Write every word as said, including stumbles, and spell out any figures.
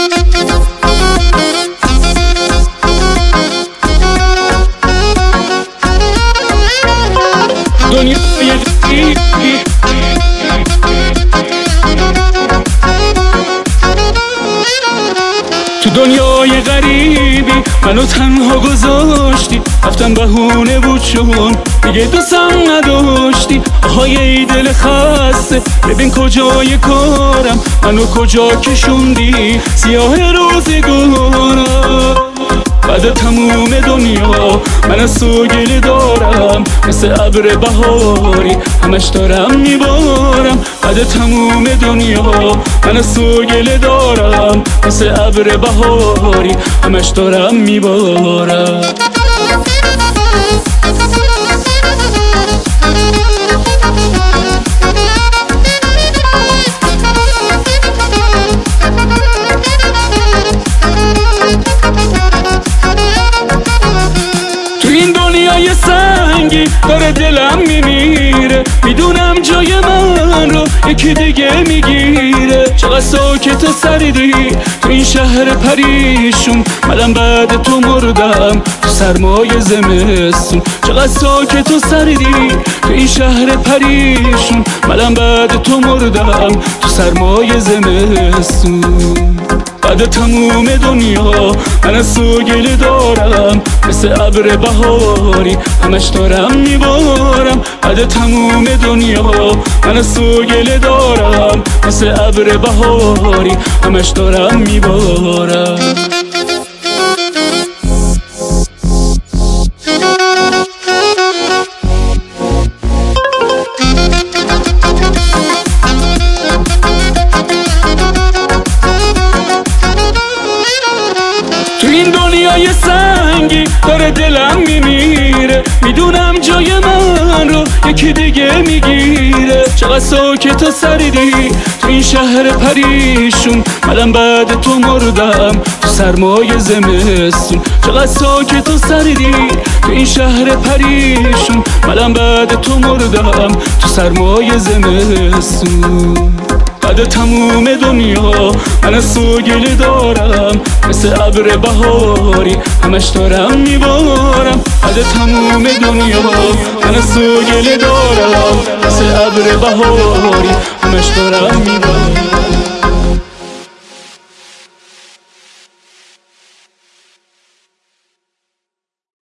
دنیای غریبی تو دنیای غریبی منو تنها گذاشتی، رفتم بهونه بود چون دیگه دوستم نداشتی. آهای ای دل خسته ببین کجای کارم، منو کجا کشوندی سیاه روزگارم. بعد تموم دنیا من از تو گله دارم، مثل ابر بهاری همش دارم میبارم. بعد تموم دنیا من از تو گله دارم، مثل ابر بهاری همش دارم میبارم. این دنیای سنگی داره دلم میمیره، میدونم جای من رو یکی دیگه میگیره. چقدر ساکت و سریدی تو این شهر پریشون، منم بعد تو مردم تو سرمای زمستون. چقدر ساکت و سریدی تو این شهر پریشون، منم بعد تو مردم تو سرمای زمستون. بعد تموم دنیا من از تو گله دارم، مثل ابر بهاری همش دارم میبارم. بعد تموم دنیا من از تو گله دارم، مثل ابر بهاری همش دارم میبارم. تو این دنیای سنگی داره دلم میمیره، میدونم جای من رو یکی دیگه میگیره. چقدر ساکت و سریدی تو این شهر پریشون، منم بعد تو مردم تو سرمای زمستون. چقدر ساکت و سریدی تو این شهر پریشون، منم بعد تو مردم تو سرمای زمستون. بعد تموم دنیا من از تو گله دارم، مثل ابر بهاری همش دارم میبارم. بعد تموم دنیا من از تو گله دارم، مثل ابر بهاری همش دارم میبارم.